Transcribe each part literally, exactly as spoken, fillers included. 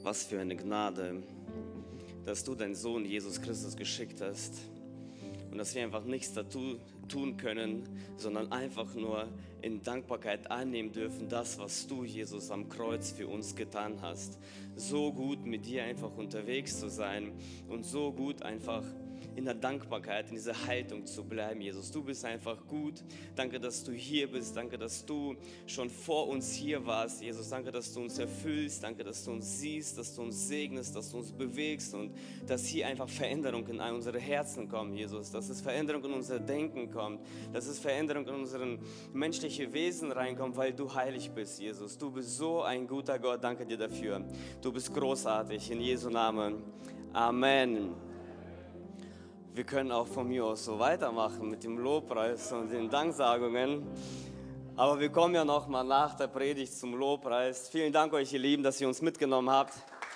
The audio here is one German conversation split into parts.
Was für eine Gnade, dass du deinen Sohn Jesus Christus geschickt hast und dass wir einfach nichts dazu tun können, sondern einfach nur in Dankbarkeit annehmen dürfen, das, was du, Jesus, am Kreuz für uns getan hast. So gut mit dir einfach unterwegs zu sein und so gut einfach in der Dankbarkeit, in dieser Haltung zu bleiben, Jesus. Du bist einfach gut. Danke, dass du hier bist. Danke, dass du schon vor uns hier warst, Jesus. Danke, dass du uns erfüllst. Danke, dass du uns siehst, dass du uns segnest, dass du uns bewegst und dass hier einfach Veränderung in unsere Herzen kommt, Jesus. Dass es Veränderung in unser Denken kommt. Dass es Veränderung in unseren menschlichen Wesen reinkommt, weil du heilig bist, Jesus. Du bist so ein guter Gott. Danke dir dafür. Du bist großartig. In Jesu Namen. Amen. Wir können auch von mir aus so weitermachen mit dem Lobpreis und den Danksagungen. Aber wir kommen ja noch mal nach der Predigt zum Lobpreis. Vielen Dank euch, ihr Lieben, dass ihr uns mitgenommen habt.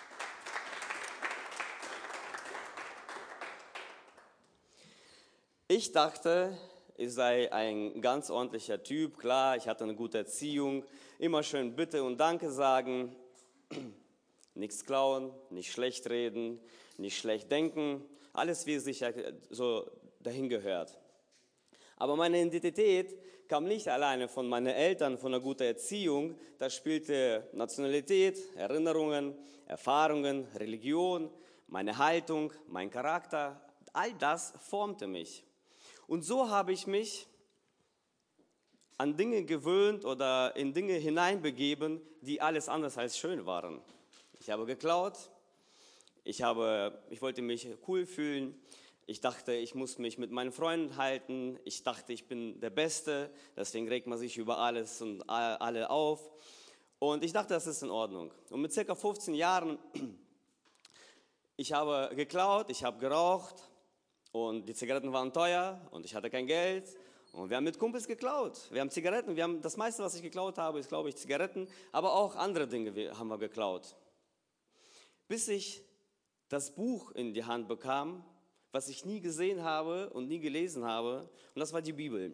Ich dachte, ich sei ein ganz ordentlicher Typ. Klar, ich hatte eine gute Erziehung. Immer schön Bitte und Danke sagen. Nichts klauen, nicht schlecht reden, nicht schlecht denken. Alles, wie es sich so dahin gehört. Aber meine Identität kam nicht alleine von meinen Eltern, von einer guten Erziehung. Da spielte Nationalität, Erinnerungen, Erfahrungen, Religion, meine Haltung, mein Charakter. All das formte mich. Und so habe ich mich an Dinge gewöhnt oder in Dinge hineinbegeben, die alles anders als schön waren. Ich habe geklaut. Ich, habe, ich wollte mich cool fühlen. Ich dachte, ich muss mich mit meinen Freunden halten. Ich dachte, ich bin der Beste. Deswegen regt man sich über alles und alle auf. Und ich dachte, das ist in Ordnung. Und mit circa fünfzehn Jahren, ich habe geklaut, ich habe geraucht. Und die Zigaretten waren teuer und ich hatte kein Geld. Und wir haben mit Kumpels geklaut. Wir haben Zigaretten. Wir haben, das meiste, was ich geklaut habe, ist, glaube ich, Zigaretten. Aber auch andere Dinge haben wir geklaut. Bis ich das Buch in die Hand bekam, was ich nie gesehen habe und nie gelesen habe, und das war die Bibel.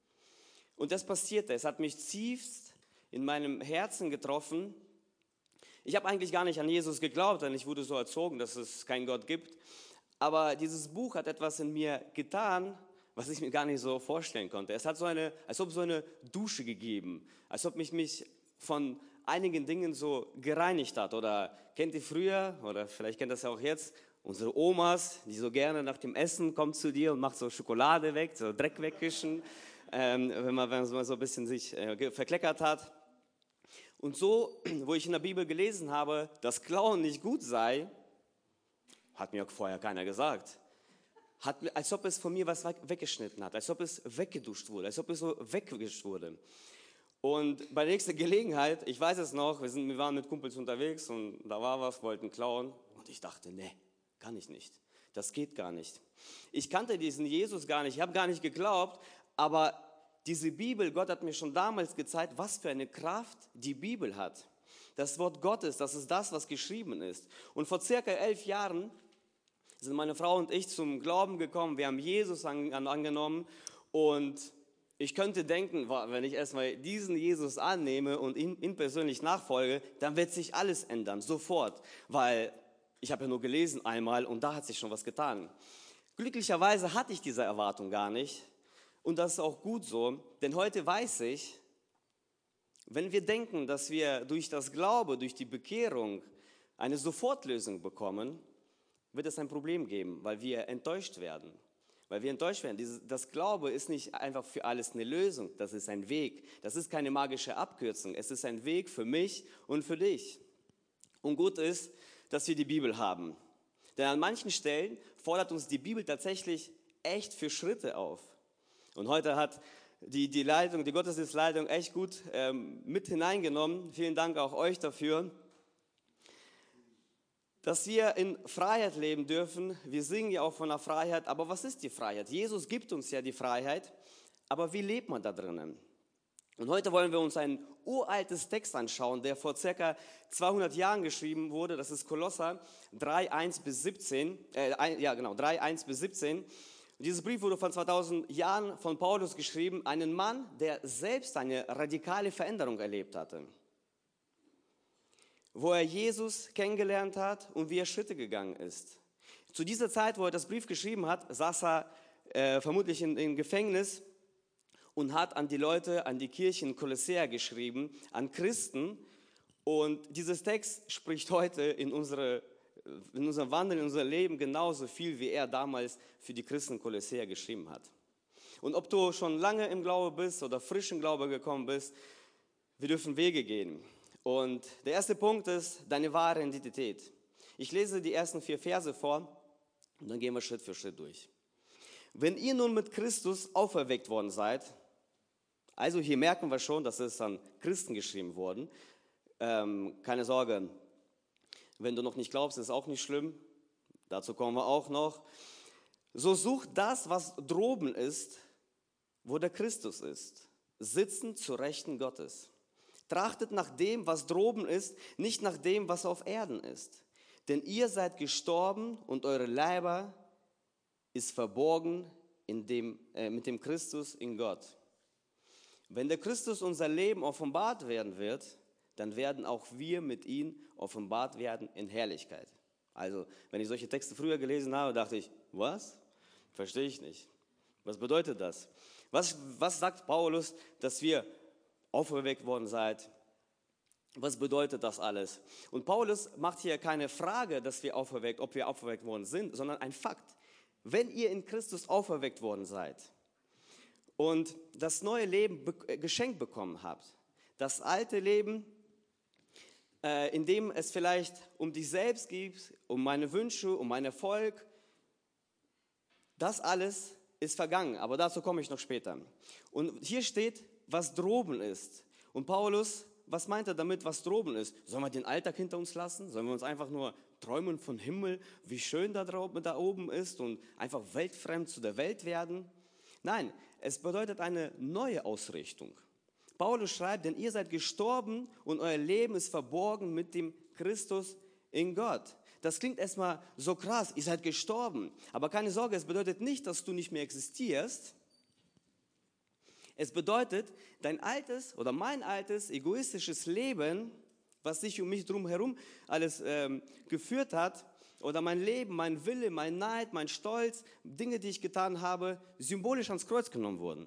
Und das passierte, es hat mich tiefst in meinem Herzen getroffen. Ich habe eigentlich gar nicht an Jesus geglaubt, denn ich wurde so erzogen, dass es keinen Gott gibt. Aber dieses Buch hat etwas in mir getan, was ich mir gar nicht so vorstellen konnte. Es hat so eine, als ob so eine Dusche gegeben, als ob mich mich von einigen Dingen so gereinigt hat. Oder kennt ihr früher, oder vielleicht kennt das ja auch jetzt, unsere Omas, die so gerne nach dem Essen kommt zu dir und macht so Schokolade weg, so Dreck wegwischen, ähm, wenn, man, wenn man so ein bisschen sich äh, verkleckert hat. Und so, wo ich in der Bibel gelesen habe, dass Klauen nicht gut sei, hat mir vorher keiner gesagt. Hat, als ob es von mir was weggeschnitten hat, als ob es weggeduscht wurde, als ob es so weggewischt wurde. Und bei der nächsten Gelegenheit, ich weiß es noch, wir, sind, wir waren mit Kumpels unterwegs und da war was, wollten klauen. Und ich dachte, nee, kann ich nicht. Das geht gar nicht. Ich kannte diesen Jesus gar nicht, ich habe gar nicht geglaubt, aber diese Bibel, Gott hat mir schon damals gezeigt, was für eine Kraft die Bibel hat. Das Wort Gottes, das ist das, was geschrieben ist. Und vor circa elf Jahren sind meine Frau und ich zum Glauben gekommen. Wir haben Jesus an, an, angenommen und ich könnte denken, wenn ich erstmal diesen Jesus annehme und ihn, ihn persönlich nachfolge, dann wird sich alles ändern, sofort. Weil ich habe ja nur gelesen einmal und da hat sich schon was getan. Glücklicherweise hatte ich diese Erwartung gar nicht und das ist auch gut so, denn heute weiß ich, wenn wir denken, dass wir durch das Glaube, durch die Bekehrung eine Sofortlösung bekommen, wird es ein Problem geben, weil wir enttäuscht werden. Weil wir enttäuscht werden. Dieses, das Glaube ist nicht einfach für alles eine Lösung, das ist ein Weg. Das ist keine magische Abkürzung, es ist ein Weg für mich und für dich. Und gut ist, dass wir die Bibel haben. Denn an manchen Stellen fordert uns die Bibel tatsächlich echt für Schritte auf. Und heute hat die, die Leitung, die Gottesdienstleitung echt gut ähm, mit hineingenommen. Vielen Dank auch euch dafür. Dass wir in Freiheit leben dürfen. Wir singen ja auch von der Freiheit, aber was ist die Freiheit? Jesus gibt uns ja die Freiheit, aber wie lebt man da drinnen? Und heute wollen wir uns ein uraltes Text anschauen, der vor circa zweihundert Jahren geschrieben wurde. Das ist Kolosser drei, eins bis siebzehn. Äh, ja genau, drei, eins bis siebzehn. Und dieses Brief wurde vor zweitausend Jahren von Paulus geschrieben, einen Mann, der selbst eine radikale Veränderung erlebt hatte. wo er Jesus kennengelernt hat und wie er Schritte gegangen ist. Zu dieser Zeit, wo er das Brief geschrieben hat, saß er äh, vermutlich in, im Gefängnis und hat an die Leute, an die Kirchen Kolossea geschrieben, an Christen. Und dieses Text spricht heute in, unsere, in unserem Wandel, in unser Leben genauso viel, wie er damals für die Christen Kolossea geschrieben hat. Und ob du schon lange im Glaube bist oder frisch im Glaube gekommen bist, wir dürfen Wege gehen. Und der erste Punkt ist deine wahre Identität. Ich lese die ersten vier Verse vor und dann gehen wir Schritt für Schritt durch. Wenn ihr nun mit Christus auferweckt worden seid, also hier merken wir schon, dass es an Christen geschrieben worden. Ähm, keine Sorge, wenn du noch nicht glaubst, ist auch nicht schlimm. Dazu kommen wir auch noch. So sucht das, was droben ist, wo der Christus ist, sitzend zur Rechten Gottes. Trachtet nach dem, was droben ist, nicht nach dem, was auf Erden ist. Denn ihr seid gestorben und eure Leiber ist verborgen in dem, äh, mit dem Christus in Gott. Wenn der Christus unser Leben offenbart werden wird, dann werden auch wir mit ihm offenbart werden in Herrlichkeit. Also, wenn ich solche Texte früher gelesen habe, dachte ich, was? Verstehe ich nicht. Was bedeutet das? Was, was sagt Paulus, dass wir auferweckt worden seid? Was bedeutet das alles? Und Paulus macht hier keine Frage, dass wir auferweckt, ob wir auferweckt worden sind, sondern ein Fakt. Wenn ihr in Christus auferweckt worden seid und das neue Leben be- geschenkt bekommen habt, das alte Leben, äh, in dem es vielleicht um dich selbst geht, um meine Wünsche, um meinen Erfolg, das alles ist vergangen, aber dazu komme ich noch später. Und hier steht, was droben ist. Und Paulus, was meint er damit, was droben ist? Sollen wir den Alltag hinter uns lassen? Sollen wir uns einfach nur träumen von Himmel, wie schön da, drauf, da oben ist und einfach weltfremd zu der Welt werden? Nein, es bedeutet eine neue Ausrichtung. Paulus schreibt, denn ihr seid gestorben und euer Leben ist verborgen mit dem Christus in Gott. Das klingt erstmal so krass, ihr seid gestorben. Aber keine Sorge, es bedeutet nicht, dass du nicht mehr existierst. Es bedeutet, dein altes oder mein altes egoistisches Leben, was sich um mich drum herum alles ähm, geführt hat, oder mein Leben, mein Wille, mein Neid, mein Stolz, Dinge, die ich getan habe, symbolisch ans Kreuz genommen wurden.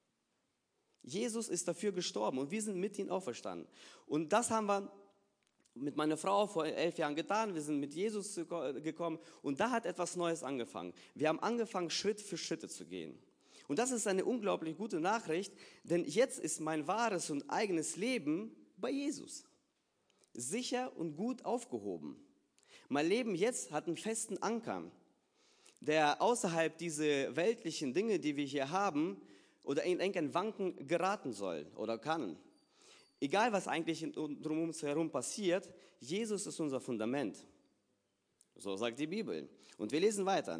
Jesus ist dafür gestorben und wir sind mit ihm auferstanden. Und das haben wir mit meiner Frau vor elf Jahren getan. Wir sind mit Jesus gekommen und da hat etwas Neues angefangen. Wir haben angefangen, Schritt für Schritt zu gehen. Und das ist eine unglaublich gute Nachricht, denn jetzt ist mein wahres und eigenes Leben bei Jesus. Sicher und gut aufgehoben. Mein Leben jetzt hat einen festen Anker, der außerhalb dieser weltlichen Dinge, die wir hier haben, oder in irgendein Wanken geraten soll oder kann. Egal, was eigentlich drum uns herum passiert, Jesus ist unser Fundament. So sagt die Bibel. Und wir lesen weiter.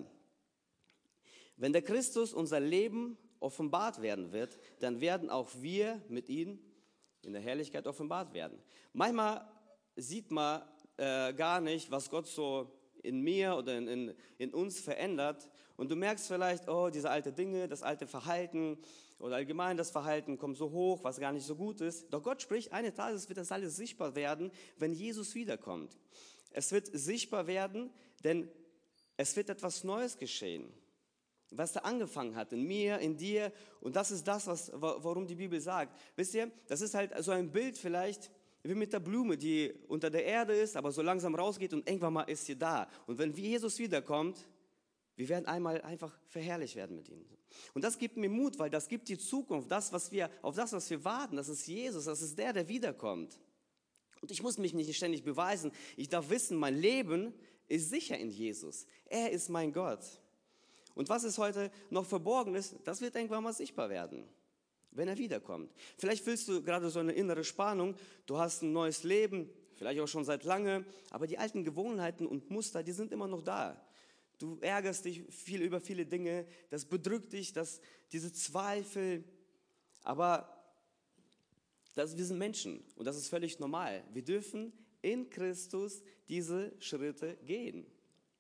Wenn der Christus unser Leben offenbart werden wird, dann werden auch wir mit ihm in der Herrlichkeit offenbart werden. Manchmal sieht man äh, gar nicht, was Gott so in mir oder in, in, in uns verändert. Und du merkst vielleicht, oh, diese alten Dinge, das alte Verhalten oder allgemein das Verhalten kommt so hoch, was gar nicht so gut ist. Doch Gott spricht, eines Tages wird das alles sichtbar werden, wenn Jesus wiederkommt. Es wird sichtbar werden, denn es wird etwas Neues geschehen, was er angefangen hat, in mir, in dir. Und das ist das, was, warum die Bibel sagt. Wisst ihr, das ist halt so ein Bild vielleicht, wie mit der Blume, die unter der Erde ist, aber so langsam rausgeht und irgendwann mal ist sie da. Und wenn Jesus wiederkommt, wir werden einmal einfach verherrlicht werden mit ihm. Und das gibt mir Mut, weil das gibt die Zukunft, das, was wir, auf das, was wir warten, das ist Jesus, das ist der, der wiederkommt. Und ich muss mich nicht ständig beweisen. Ich darf wissen, mein Leben ist sicher in Jesus. Er ist mein Gott. Und was ist heute noch verborgen ist, das wird irgendwann mal sichtbar werden, wenn er wiederkommt. Vielleicht fühlst du gerade so eine innere Spannung, du hast ein neues Leben, vielleicht auch schon seit lange, aber die alten Gewohnheiten und Muster, die sind immer noch da. Du ärgerst dich viel über viele Dinge, das bedrückt dich, das, diese Zweifel, aber das, wir sind Menschen und das ist völlig normal. Wir dürfen in Christus diese Schritte gehen.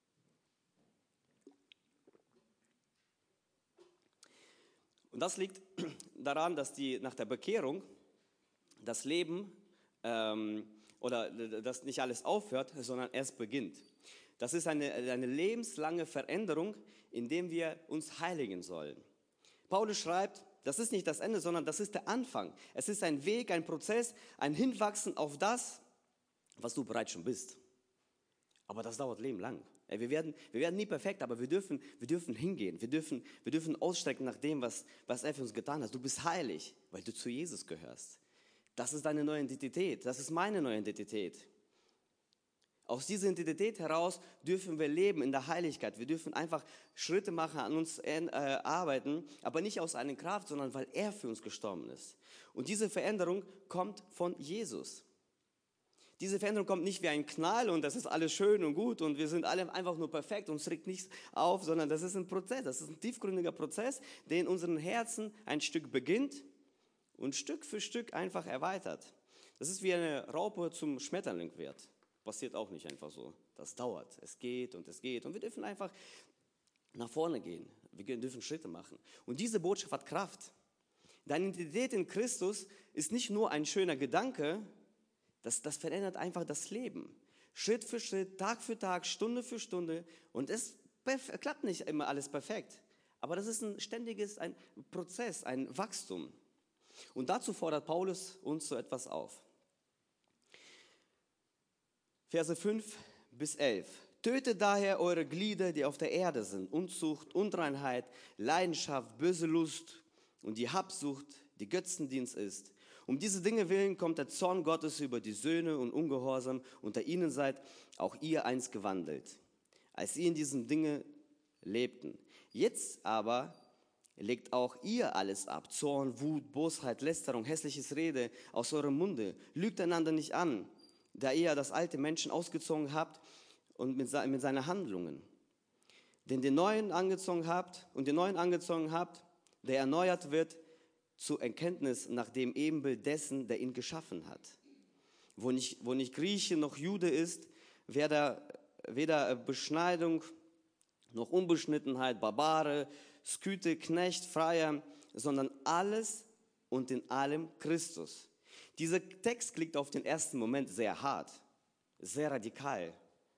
Und das liegt daran, dass die nach der Bekehrung das Leben ähm, oder dass nicht alles aufhört, sondern erst beginnt. Das ist eine, eine lebenslange Veränderung, in der wir uns heiligen sollen. Paulus schreibt, das ist nicht das Ende, sondern das ist der Anfang. Es ist ein Weg, ein Prozess, ein Hinwachsen auf das, was du bereits schon bist. Aber das dauert lebenlang. Wir werden, wir werden nie perfekt, aber wir dürfen, wir dürfen hingehen. Wir dürfen, wir dürfen ausstrecken nach dem, was, was er für uns getan hat. Du bist heilig, weil du zu Jesus gehörst. Das ist deine neue Identität. Das ist meine neue Identität. Aus dieser Identität heraus dürfen wir leben in der Heiligkeit. Wir dürfen einfach Schritte machen, an uns äh, arbeiten, aber nicht aus eigener Kraft, sondern weil er für uns gestorben ist. Und diese Veränderung kommt von Jesus. Diese Veränderung kommt nicht wie ein Knall und das ist alles schön und gut und wir sind alle einfach nur perfekt, uns regt nichts auf, sondern das ist ein Prozess, das ist ein tiefgründiger Prozess, der in unseren Herzen ein Stück beginnt und Stück für Stück einfach erweitert. Das ist wie eine Raupe zum Schmetterling wird. Passiert auch nicht einfach so. Das dauert, es geht und es geht und wir dürfen einfach nach vorne gehen. Wir dürfen Schritte machen. Und diese Botschaft hat Kraft. Deine Identität in Christus ist nicht nur ein schöner Gedanke, Das, das verändert einfach das Leben. Schritt für Schritt, Tag für Tag, Stunde für Stunde. Und es perf- klappt nicht immer alles perfekt. Aber das ist ein ständiges ein Prozess, ein Wachstum. Und dazu fordert Paulus uns so etwas auf. Verse fünf bis elf. Tötet daher eure Glieder, die auf der Erde sind. Unzucht, Unreinheit, Leidenschaft, böse Lust und die Habsucht, die Götzendienst ist. Um diese Dinge willen kommt der Zorn Gottes über die Söhne und Ungehorsam. Unter ihnen seid auch ihr einst gewandelt, als ihr in diesen Dingen lebten. Jetzt aber legt auch ihr alles ab. Zorn, Wut, Bosheit, Lästerung, hässliches Rede aus eurem Munde. Lügt einander nicht an, da ihr das alte Menschen ausgezogen habt und mit seinen Handlungen. Denn den Neuen angezogen habt und den Neuen angezogen habt, der erneuert wird, zur Erkenntnis nach dem Ebenbild dessen, der ihn geschaffen hat. Wo nicht, wo nicht Grieche noch Jude ist, weder, weder Beschneidung noch Unbeschnittenheit, Barbare, Skythe, Knecht, Freier, sondern alles und in allem Christus. Dieser Text klingt auf den ersten Moment sehr hart, sehr radikal.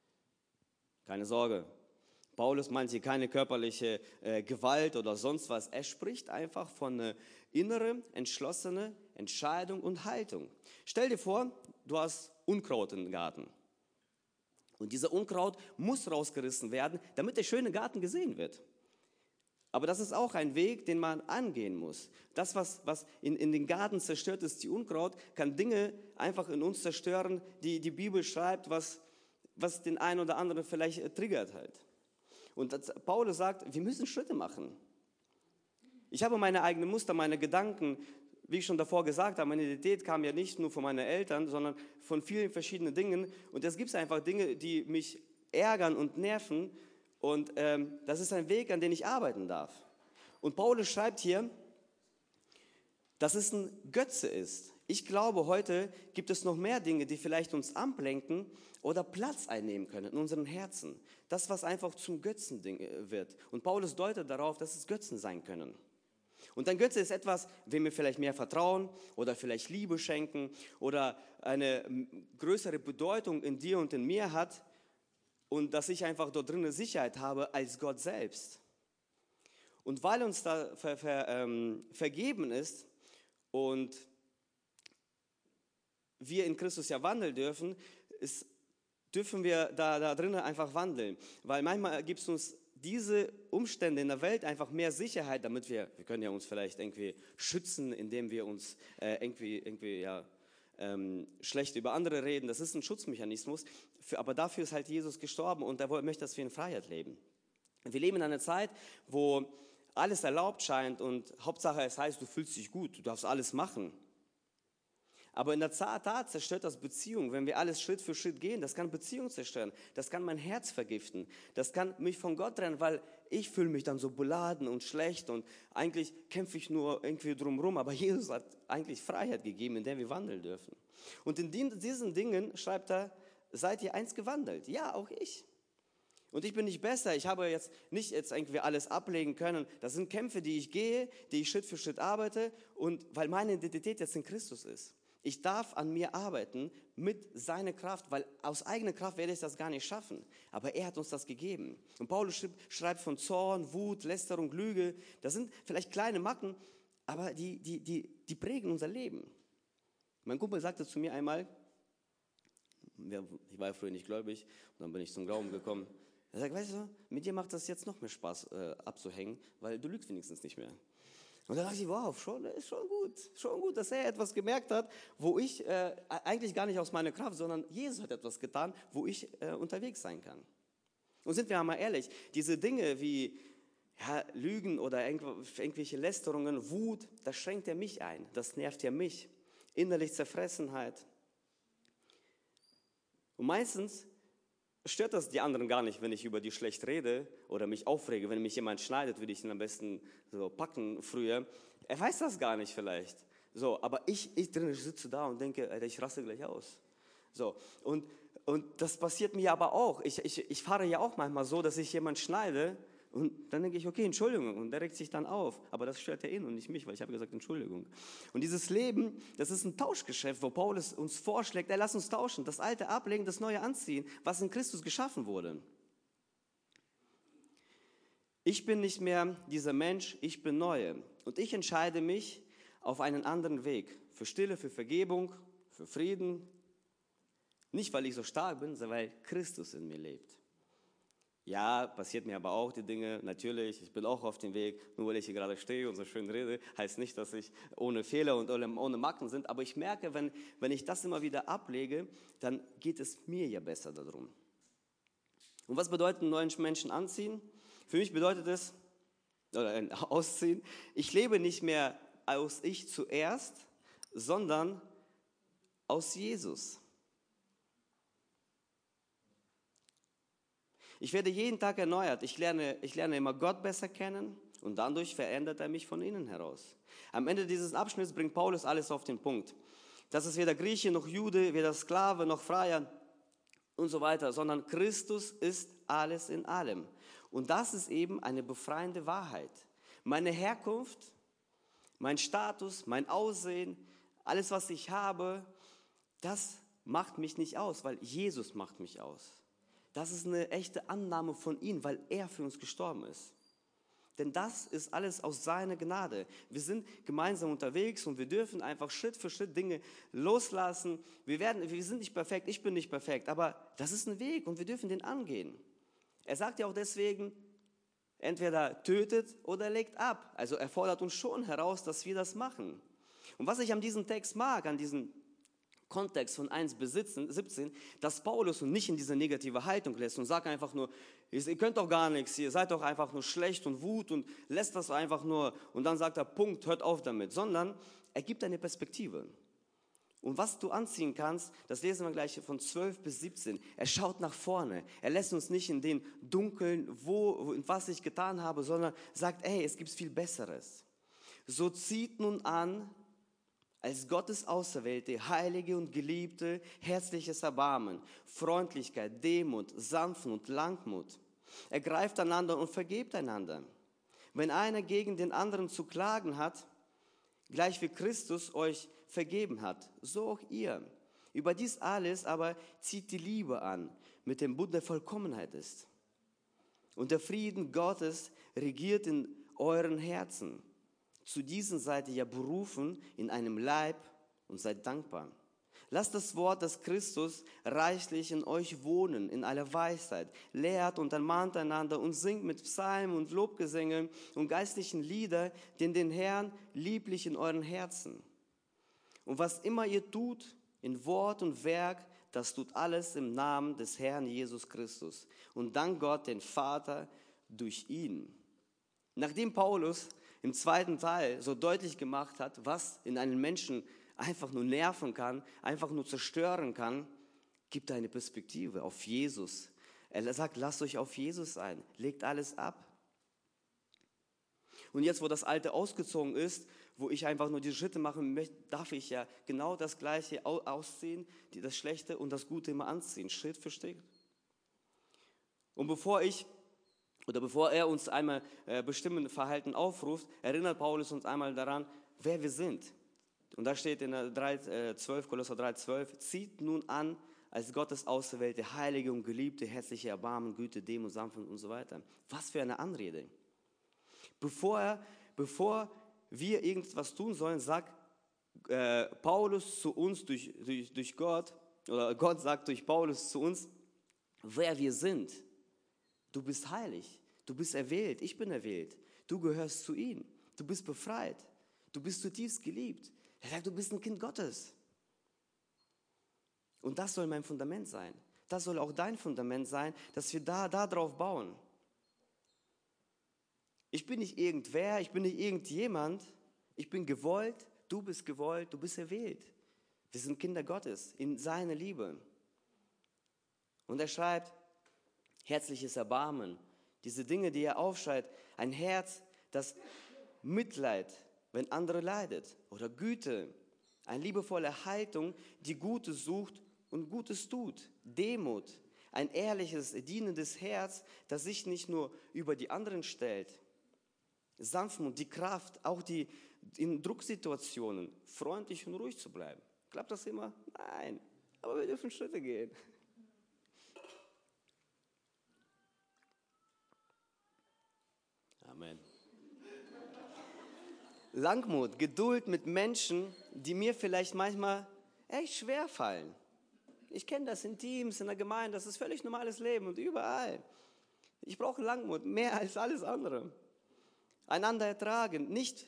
Keine Sorge, Paulus meint hier keine körperliche äh, Gewalt oder sonst was. Er spricht einfach von einer inneren, entschlossenen Entscheidung und Haltung. Stell dir vor, du hast Unkraut im Garten. Und dieser Unkraut muss rausgerissen werden, damit der schöne Garten gesehen wird. Aber das ist auch ein Weg, den man angehen muss. Das, was, was in, in den Garten zerstört ist, die Unkraut, kann Dinge einfach in uns zerstören, die die Bibel schreibt, was, was den einen oder anderen vielleicht äh, triggert halt. Und das, Paulus sagt, wir müssen Schritte machen. Ich habe meine eigenen Muster, meine Gedanken, wie ich schon davor gesagt habe, meine Identität kam ja nicht nur von meinen Eltern, sondern von vielen verschiedenen Dingen. Und es gibt einfach Dinge, die mich ärgern und nerven. Und ähm, das ist ein Weg, an dem ich arbeiten darf. Und Paulus schreibt hier, dass es ein Götze ist. Ich glaube, heute gibt es noch mehr Dinge, die vielleicht uns ablenken oder Platz einnehmen können in unseren Herzen. Das, was einfach zum Götzen wird. Und Paulus deutet darauf, dass es Götzen sein können. Und ein Götze ist etwas, wem wir vielleicht mehr vertrauen oder vielleicht Liebe schenken oder eine größere Bedeutung in dir und in mir hat und dass ich einfach dort drin eine Sicherheit habe als Gott selbst. Und weil uns da ver, ver, ähm, vergeben ist und wir in Christus ja wandeln dürfen, ist, dürfen wir da, da drinnen einfach wandeln. Weil manchmal gibt es uns diese Umstände in der Welt einfach mehr Sicherheit, damit wir, wir können ja uns vielleicht irgendwie schützen, indem wir uns äh, irgendwie, irgendwie ja, ähm, schlecht über andere reden. Das ist ein Schutzmechanismus, für, aber dafür ist halt Jesus gestorben und er möchte, dass wir in Freiheit leben. Wir leben in einer Zeit, wo alles erlaubt scheint und Hauptsache es heißt, du fühlst dich gut, du darfst alles machen. Aber in der Tat zerstört das Beziehung. Wenn wir alles Schritt für Schritt gehen, das kann Beziehung zerstören. Das kann mein Herz vergiften. Das kann mich von Gott trennen, weil ich fühle mich dann so beladen und schlecht und eigentlich kämpfe ich nur irgendwie drumherum. Aber Jesus hat eigentlich Freiheit gegeben, in der wir wandeln dürfen. Und in diesen Dingen schreibt er, seid ihr eins gewandelt. Ja, auch ich. Und ich bin nicht besser. Ich habe jetzt nicht jetzt irgendwie alles ablegen können. Das sind Kämpfe, die ich gehe, die ich Schritt für Schritt arbeite und weil meine Identität jetzt in Christus ist. Ich darf an mir arbeiten mit seiner Kraft, weil aus eigener Kraft werde ich das gar nicht schaffen. Aber er hat uns das gegeben. Und Paulus schreibt von Zorn, Wut, Lästerung, Lüge. Das sind vielleicht kleine Macken, aber die, die, die, die prägen unser Leben. Mein Kumpel sagte zu mir einmal, ich war ja früher nicht gläubig, und dann bin ich zum Glauben gekommen. Er sagt, weißt du, mit dir macht das jetzt noch mehr Spaß äh, abzuhängen, weil du lügst wenigstens nicht mehr. Und da dachte ich, wow, schon, ist schon gut, schon gut, dass er etwas gemerkt hat, wo ich äh, eigentlich gar nicht aus meiner Kraft, sondern Jesus hat etwas getan, wo ich äh, unterwegs sein kann. Und sind wir mal ehrlich, diese Dinge wie ja, Lügen oder irgendwelche Lästerungen, Wut, das schränkt ja mich ein, das nervt ja mich. Innerlich Zerfressenheit. Und meistens stört das die anderen gar nicht, wenn ich über die schlecht rede oder mich aufrege. Wenn mich jemand schneidet, würde ich ihn am besten so packen früher. Er weiß das gar nicht vielleicht. So, aber ich, ich drin sitze da und denke, Alter, ich raste gleich aus. So, und, und das passiert mir aber auch. Ich, ich, ich fahre ja auch manchmal so, dass ich jemanden schneide und dann denke ich, okay, Entschuldigung. Und der regt sich dann auf. Aber das stört ja ihn und nicht mich, weil ich habe gesagt, Entschuldigung. Und dieses Leben, das ist ein Tauschgeschäft, wo Paulus uns vorschlägt, ey, lass uns tauschen, das Alte ablegen, das Neue anziehen, was in Christus geschaffen wurde. Ich bin nicht mehr dieser Mensch, ich bin Neue. Und ich entscheide mich auf einen anderen Weg. Für Stille, für Vergebung, für Frieden. Nicht, weil ich so stark bin, sondern weil Christus in mir lebt. Ja, passiert mir aber auch die Dinge, natürlich, ich bin auch auf dem Weg, nur weil ich hier gerade stehe und so schön rede, heißt nicht, dass ich ohne Fehler und ohne Macken bin, aber ich merke, wenn, wenn ich das immer wieder ablege, dann geht es mir ja besser darum. Und was bedeutet einen neuen Menschen anziehen? Für mich bedeutet es, oder ein Ausziehen, ich lebe nicht mehr aus ich zuerst, sondern aus Jesus. Ich werde jeden Tag erneuert. Ich lerne, ich lerne immer Gott besser kennen und dadurch verändert er mich von innen heraus. Am Ende dieses Abschnitts bringt Paulus alles auf den Punkt. Das ist weder Grieche noch Jude, weder Sklave noch Freier und so weiter, sondern Christus ist alles in allem. Und das ist eben eine befreiende Wahrheit. Meine Herkunft, mein Status, mein Aussehen, alles, was ich habe, das macht mich nicht aus, weil Jesus macht mich aus. Das ist eine echte Annahme von ihm, weil er für uns gestorben ist. Denn das ist alles aus seiner Gnade. Wir sind gemeinsam unterwegs und wir dürfen einfach Schritt für Schritt Dinge loslassen. Wir, werden, wir sind nicht perfekt, ich bin nicht perfekt, aber das ist ein Weg und wir dürfen den angehen. Er sagt ja auch deswegen, entweder tötet oder legt ab. Also er fordert uns schon heraus, dass wir das machen. Und was ich an diesem Text mag, an diesem Kontext von eins bis siebzehn, dass Paulus uns nicht in diese negative Haltung lässt und sagt einfach nur, ihr könnt doch gar nichts, ihr seid doch einfach nur schlecht und Wut und lässt das einfach nur und dann sagt er, Punkt, hört auf damit, sondern er gibt eine Perspektive. Und was du anziehen kannst, das lesen wir gleich von zwölf bis siebzehn. Er schaut nach vorne. Er lässt uns nicht in den Dunkeln, wo und was ich getan habe, sondern sagt, ey, es gibt viel Besseres. So zieht nun an, als Gottes Auserwählte, Heilige und Geliebte, herzliches Erbarmen, Freundlichkeit, Demut, Sanftmut und Langmut. Ergreift einander und vergebt einander. Wenn einer gegen den anderen zu klagen hat, gleich wie Christus euch vergeben hat, so auch ihr. Über dies alles aber zieht die Liebe an, mit dem Bund der Vollkommenheit ist. Und der Frieden Gottes regiert in euren Herzen. Zu diesen seid ihr ja berufen in einem Leib und seid dankbar. Lasst das Wort des Christus reichlich in euch wohnen, in aller Weisheit. Lehrt und ermahnt einander und singt mit Psalmen und Lobgesängen und geistlichen Lieder, den den Herrn lieblich in euren Herzen. Und was immer ihr tut, in Wort und Werk, das tut alles im Namen des Herrn Jesus Christus. Und dank Gott, den Vater, durch ihn. Nachdem Paulus im zweiten Teil so deutlich gemacht hat, was in einem Menschen einfach nur nerven kann, einfach nur zerstören kann, gibt er eine Perspektive auf Jesus. Er sagt, lasst euch auf Jesus ein, legt alles ab. Und jetzt, wo das Alte ausgezogen ist, wo ich einfach nur die Schritte machen möchte, darf ich ja genau das Gleiche ausziehen, das Schlechte und das Gute immer anziehen, Schritt für Schritt. Und bevor ich Oder bevor er uns einmal äh, bestimmende Verhalten aufruft, erinnert Paulus uns einmal daran, wer wir sind. Und da steht in der drei, äh, zwölf, Kolosser drei, zwölf, zieht nun an, als Gottes auserwählte, heilige und geliebte, herzliche Erbarmen, Güte, Demut, Sanftmut und so weiter. Was für eine Anrede. Bevor, er, bevor wir irgendwas tun sollen, sagt äh, Paulus zu uns durch, durch, durch Gott, oder Gott sagt durch Paulus zu uns, wer wir sind. Du bist heilig, du bist erwählt, ich bin erwählt, du gehörst zu ihm, du bist befreit, du bist zutiefst geliebt. Er sagt, du bist ein Kind Gottes. Und das soll mein Fundament sein. Das soll auch dein Fundament sein, dass wir da, da drauf bauen. Ich bin nicht irgendwer, ich bin nicht irgendjemand. Ich bin gewollt, du bist gewollt, du bist erwählt. Wir sind Kinder Gottes in seiner Liebe. Und er schreibt, herzliches Erbarmen, diese Dinge, die er aufschreibt, ein Herz, das Mitleid, wenn andere leidet, oder Güte, eine liebevolle Haltung, die Gutes sucht und Gutes tut, Demut, ein ehrliches, dienendes Herz, das sich nicht nur über die anderen stellt, Sanftmut, die Kraft, auch die in Drucksituationen freundlich und ruhig zu bleiben. Klappt das immer? Nein, aber wir dürfen Schritte gehen. Amen. Langmut, Geduld mit Menschen, die mir vielleicht manchmal echt schwer fallen. Ich kenne das in Teams, in der Gemeinde, das ist völlig normales Leben und überall. Ich brauche Langmut, mehr als alles andere. Einander ertragen, nicht,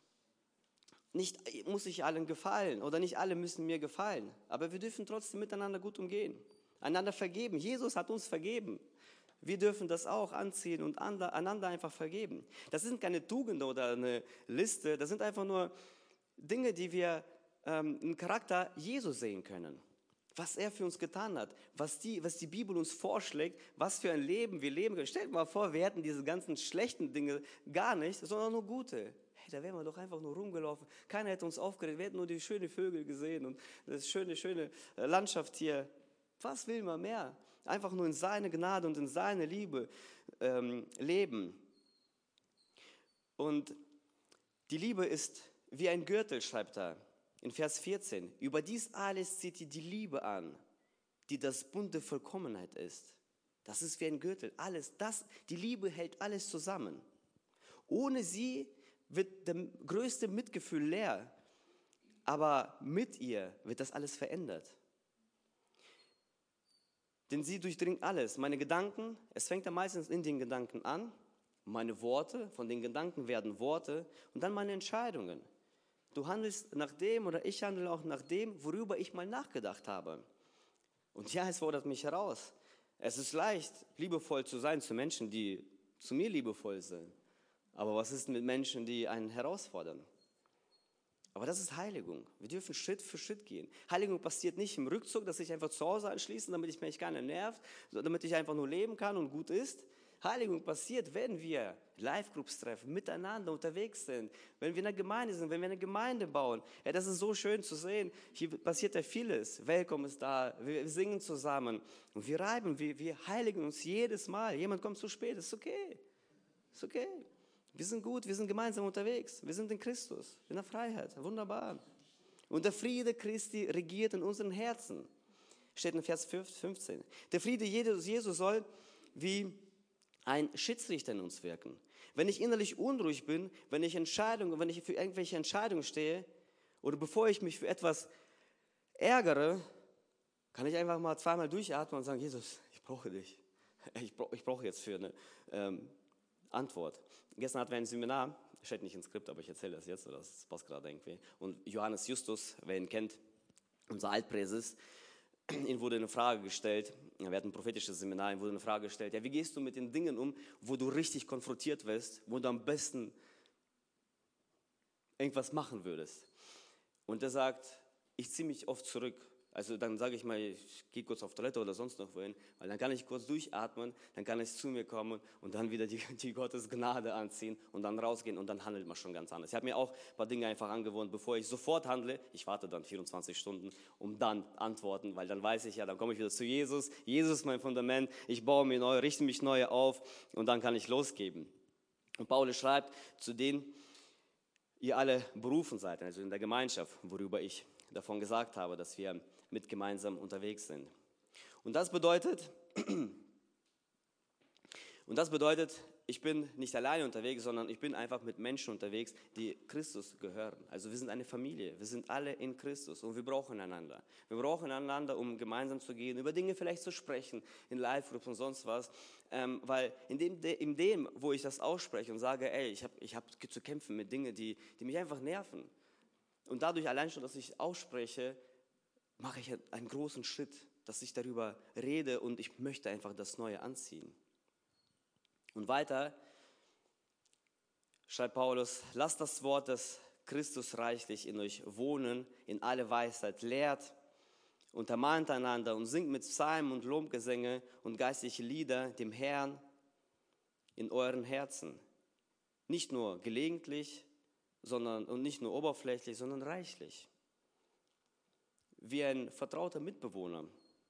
nicht muss ich allen gefallen oder nicht alle müssen mir gefallen, aber wir dürfen trotzdem miteinander gut umgehen, einander vergeben. Jesus hat uns vergeben. Wir dürfen das auch anziehen und einander einfach vergeben. Das sind keine Tugenden oder eine Liste, das sind einfach nur Dinge, die wir ähm, im Charakter Jesus sehen können. Was er für uns getan hat, was die, was die Bibel uns vorschlägt, was für ein Leben wir leben können. Stellt mal vor, wir hätten diese ganzen schlechten Dinge gar nicht, sondern nur gute. Hey, da wären wir doch einfach nur rumgelaufen. Keiner hätte uns aufgeregt, wir hätten nur die schönen Vögel gesehen und das schöne, schöne Landschaft hier. Was will man mehr? Einfach nur in seine Gnade und in seine Liebe ähm, leben. Und die Liebe ist wie ein Gürtel, schreibt er. In Vers vierzehn, über dies alles zieht ihr die Liebe an, die das Bund der Vollkommenheit ist. Das ist wie ein Gürtel, alles, das, die Liebe hält alles zusammen. Ohne sie wird der größte Mitgefühl leer, aber mit ihr wird das alles verändert. Denn sie durchdringt alles, meine Gedanken, es fängt ja meistens in den Gedanken an, meine Worte, von den Gedanken werden Worte und dann meine Entscheidungen. Du handelst nach dem oder ich handle auch nach dem, worüber ich mal nachgedacht habe. Und ja, es fordert mich heraus. Es ist leicht, liebevoll zu sein zu Menschen, die zu mir liebevoll sind. Aber was ist mit Menschen, die einen herausfordern? Aber das ist Heiligung. Wir dürfen Schritt für Schritt gehen. Heiligung passiert nicht im Rückzug, dass ich einfach zu Hause anschließe, damit ich mich keiner nervt, damit ich einfach nur leben kann und gut ist. Heiligung passiert, wenn wir Live-Groups treffen, miteinander unterwegs sind, wenn wir in der Gemeinde sind, wenn wir eine Gemeinde bauen. Ja, das ist so schön zu sehen. Hier passiert ja vieles. Welcome ist da, wir singen zusammen und wir reiben, wir, wir heiligen uns jedes Mal. Jemand kommt zu spät, ist okay, ist okay. Wir sind gut, wir sind gemeinsam unterwegs, wir sind in Christus, in der Freiheit, wunderbar. Und der Friede Christi regiert in unseren Herzen, steht in Vers fünfzehn. Der Friede Jesus soll wie ein Schiedsrichter in uns wirken. Wenn ich innerlich unruhig bin, wenn ich Entscheidungen, wenn ich für irgendwelche Entscheidungen stehe oder bevor ich mich für etwas ärgere, kann ich einfach mal zweimal durchatmen und sagen, Jesus, ich brauche dich. Ich brauche, ich brauche jetzt für eine ähm, Antwort. Gestern hatten wir ein Seminar, steht nicht ins Skript, aber ich erzähle das jetzt, das passt gerade irgendwie. Und Johannes Justus, wer ihn kennt, unser Altpräses, ihm wurde eine Frage gestellt, wir hatten ein prophetisches Seminar, ihm wurde eine Frage gestellt, ja, wie gehst du mit den Dingen um, wo du richtig konfrontiert wirst, wo du am besten irgendwas machen würdest? Und er sagt, ich ziehe mich oft zurück. Also dann sage ich mal, ich gehe kurz auf Toilette oder sonst noch wohin, weil dann kann ich kurz durchatmen, dann kann ich zu mir kommen und dann wieder die, die Gottes Gnade anziehen und dann rausgehen und dann handelt man schon ganz anders. Ich habe mir auch ein paar Dinge einfach angewohnt, bevor ich sofort handle, ich warte dann vierundzwanzig Stunden, um dann antworten, weil dann weiß ich ja, dann komme ich wieder zu Jesus, Jesus ist mein Fundament, ich baue mir neu, richte mich neu auf und dann kann ich losgeben. Und Paulus schreibt zu denen, ihr alle berufen seid, also in der Gemeinschaft, worüber ich davon gesagt habe, dass wir mit gemeinsam unterwegs sind. Und das bedeutet, und das bedeutet, ich bin nicht alleine unterwegs, sondern ich bin einfach mit Menschen unterwegs, die Christus gehören. Also wir sind eine Familie, wir sind alle in Christus und wir brauchen einander. Wir brauchen einander, um gemeinsam zu gehen, über Dinge vielleicht zu sprechen, in Live-Groups und sonst was. Ähm, weil in dem, in dem, wo ich das ausspreche und sage, ey, ich habe ich hab zu kämpfen mit Dingen, die, die mich einfach nerven. Und dadurch allein schon, dass ich ausspreche, mache ich einen großen Schritt, dass ich darüber rede und ich möchte einfach das Neue anziehen. Und weiter schreibt Paulus, lasst das Wort des Christus reichlich in euch wohnen, in alle Weisheit, lehrt und ermahnt einander und singt mit Psalmen und Lobgesänge und geistliche Lieder dem Herrn in euren Herzen. Nicht nur gelegentlich, sondern, und nicht nur oberflächlich, sondern reichlich. Wie ein vertrauter Mitbewohner,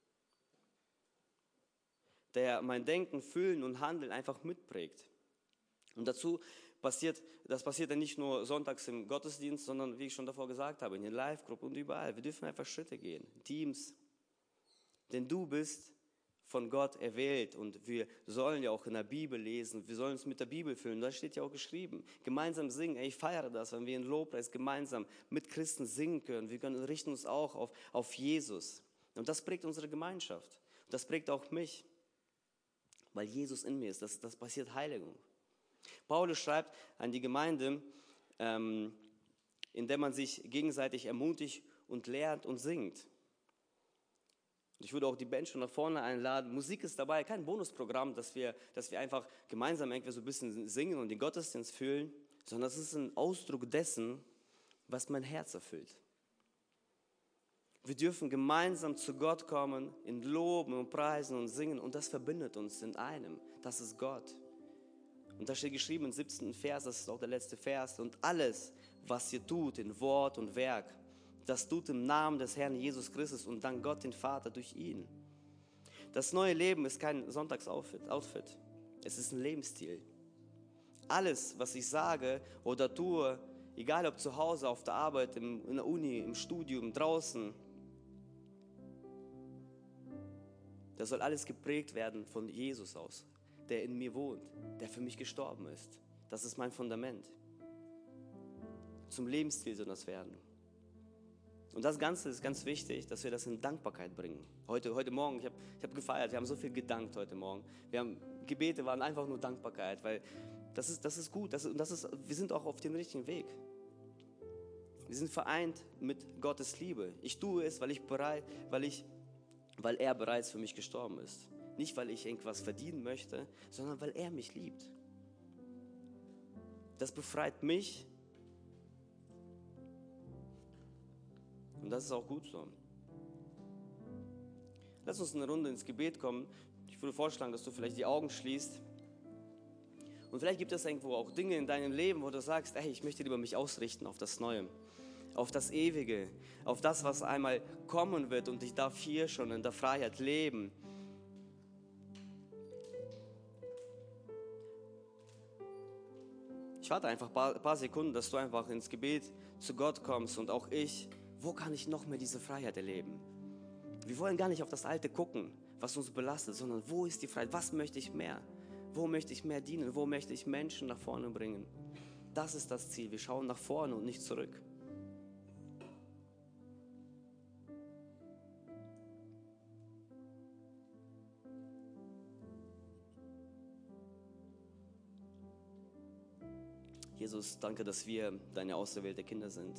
der mein Denken, Fühlen und Handeln einfach mitprägt. Und dazu passiert, das passiert dann nicht nur sonntags im Gottesdienst, sondern wie ich schon davor gesagt habe, in den Live-Gruppen und überall. Wir dürfen einfach Schritte gehen, Teams. Denn du bist von Gott erwählt und wir sollen ja auch in der Bibel lesen, wir sollen uns mit der Bibel füllen. Da steht ja auch geschrieben, gemeinsam singen. Ich feiere das, wenn wir in Lobpreis gemeinsam mit Christen singen können. Wir können, richten uns auch auf, auf Jesus. Und das prägt unsere Gemeinschaft. Das prägt auch mich. Weil Jesus in mir ist, das, das passiert Heiligung. Paulus schreibt an die Gemeinde, ähm, indem man sich gegenseitig ermutigt und lehrt und singt. Und ich würde auch die Band schon nach vorne einladen. Musik ist dabei, kein Bonusprogramm, dass wir, dass wir einfach gemeinsam irgendwie so ein bisschen singen und den Gottesdienst fühlen, sondern es ist ein Ausdruck dessen, was mein Herz erfüllt. Wir dürfen gemeinsam zu Gott kommen, in Loben und Preisen und Singen und das verbindet uns in einem. Das ist Gott. Und da steht geschrieben im siebzehnten Vers, das ist auch der letzte Vers, und alles, was ihr tut in Wort und Werk, das tut im Namen des Herrn Jesus Christus und dank Gott den Vater durch ihn. Das neue Leben ist kein Sonntagsoutfit, es ist ein Lebensstil. Alles, was ich sage oder tue, egal ob zu Hause, auf der Arbeit, in der Uni, im Studium, draußen, das soll alles geprägt werden von Jesus aus, der in mir wohnt, der für mich gestorben ist. Das ist mein Fundament. Zum Lebensstil soll das werden. Und das Ganze ist ganz wichtig, dass wir das in Dankbarkeit bringen. Heute, heute Morgen, ich habe ich hab gefeiert, wir haben so viel gedankt heute Morgen. Wir haben, Gebete waren einfach nur Dankbarkeit, weil das ist, das ist gut, das ist, das ist, wir sind auch auf dem richtigen Weg. Wir sind vereint mit Gottes Liebe. Ich tue es, weil ich bereit, weil ich weil er bereits für mich gestorben ist. Nicht, weil ich irgendwas verdienen möchte, sondern weil er mich liebt. Das befreit mich und das ist auch gut so. Lass uns eine Runde ins Gebet kommen. Ich würde vorschlagen, dass du vielleicht die Augen schließt. Und vielleicht gibt es irgendwo auch Dinge in deinem Leben, wo du sagst, ey, ich möchte lieber mich ausrichten auf das Neue, auf das Ewige, auf das, was einmal kommen wird und ich darf hier schon in der Freiheit leben. Ich warte einfach ein paar, paar Sekunden, dass du einfach ins Gebet zu Gott kommst und auch ich, wo kann ich noch mehr diese Freiheit erleben? Wir wollen gar nicht auf das Alte gucken, was uns belastet, sondern wo ist die Freiheit? Was möchte ich mehr? Wo möchte ich mehr dienen? Wo möchte ich Menschen nach vorne bringen? Das ist das Ziel. Wir schauen nach vorne und nicht zurück. Jesus, danke, dass wir deine auserwählte Kinder sind.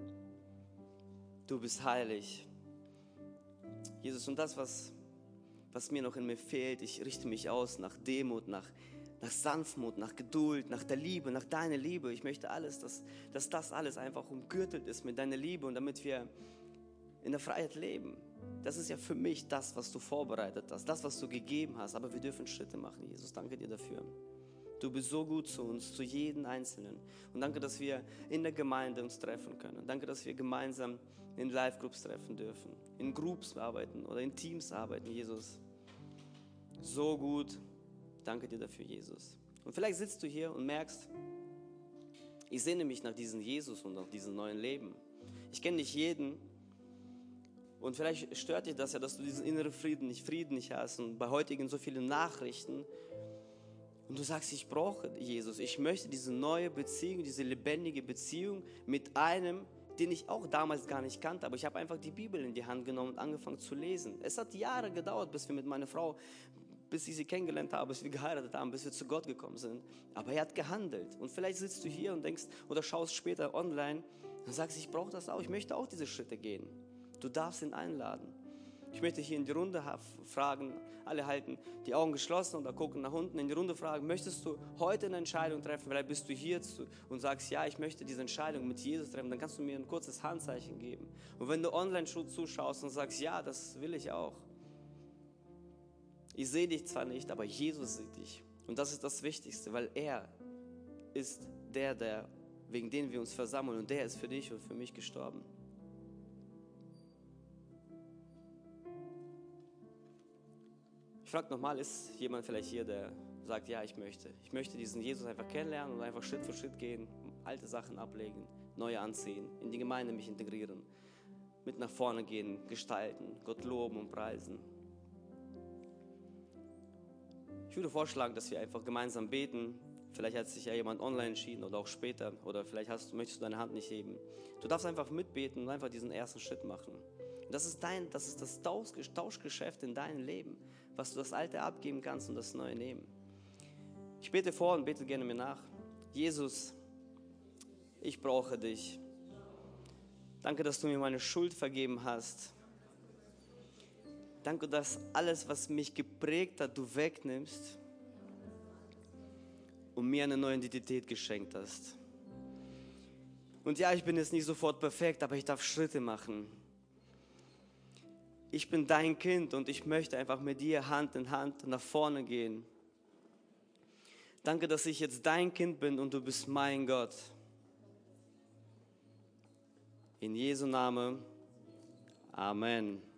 Du bist heilig. Jesus, und das, was, was mir noch in mir fehlt, ich richte mich aus nach Demut, nach, nach Sanftmut, nach Geduld, nach der Liebe, nach deiner Liebe. Ich möchte alles, dass, dass das alles einfach umgürtelt ist mit deiner Liebe und damit wir in der Freiheit leben. Das ist ja für mich das, was du vorbereitet hast, das, was du gegeben hast. Aber wir dürfen Schritte machen, Jesus. Danke dir dafür. Du bist so gut zu uns, zu jedem Einzelnen. Und danke, dass wir in der Gemeinde uns treffen können. Danke, dass wir gemeinsam in Live-Groups treffen dürfen, in Groups arbeiten oder in Teams arbeiten, Jesus. So gut. Danke dir dafür, Jesus. Und vielleicht sitzt du hier und merkst, Ich sehne mich nach diesem Jesus und nach diesem neuen Leben. Ich kenne nicht jeden und vielleicht stört dich das ja, dass du diesen inneren Frieden nicht, Frieden nicht hast und bei heutigen so vielen Nachrichten und du sagst, ich brauche Jesus, ich möchte diese neue Beziehung, diese lebendige Beziehung mit einem, den ich auch damals gar nicht kannte, aber ich habe einfach die Bibel in die Hand genommen und angefangen zu lesen. Es hat Jahre gedauert, bis wir mit meiner Frau, bis ich sie kennengelernt habe, bis wir geheiratet haben, bis wir zu Gott gekommen sind. Aber er hat gehandelt. Und vielleicht sitzt du hier und denkst oder schaust später online und sagst, ich brauche das auch, ich möchte auch diese Schritte gehen. Du darfst ihn einladen. Ich möchte hier in die Runde fragen, alle halten die Augen geschlossen oder gucken nach unten in die Runde fragen, möchtest du heute eine Entscheidung treffen? Vielleicht bist du hier und sagst, ja, ich möchte diese Entscheidung mit Jesus treffen, dann kannst du mir ein kurzes Handzeichen geben. Und wenn du online zuschaust und sagst, ja, das will ich auch. Ich sehe dich zwar nicht, aber Jesus sieht dich. Und das ist das Wichtigste, weil er ist der, der, wegen dem wir uns versammeln und der ist für dich und für mich gestorben. Ich frage nochmal, ist jemand vielleicht hier, der sagt, ja, ich möchte. Ich möchte diesen Jesus einfach kennenlernen und einfach Schritt für Schritt gehen, alte Sachen ablegen, neue anziehen, in die Gemeinde mich integrieren, mit nach vorne gehen, gestalten, Gott loben und preisen. Ich würde vorschlagen, dass wir einfach gemeinsam beten. Vielleicht hat sich ja jemand online entschieden oder auch später oder vielleicht hast, möchtest du deine Hand nicht heben. Du darfst einfach mitbeten und einfach diesen ersten Schritt machen. Und das ist dein, das ist das Tauschgeschäft in deinem Leben, was du das Alte abgeben kannst und das Neue nehmen. Ich bete vor und bete gerne mir nach. Jesus, ich brauche dich. Danke, dass du mir meine Schuld vergeben hast. Danke, dass alles, was mich geprägt hat, du wegnimmst und mir eine neue Identität geschenkt hast. Und ja, ich bin jetzt nicht sofort perfekt, aber ich darf Schritte machen. Ich bin dein Kind und ich möchte einfach mit dir Hand in Hand nach vorne gehen. Danke, dass ich jetzt dein Kind bin und du bist mein Gott. In Jesu Namen. Amen.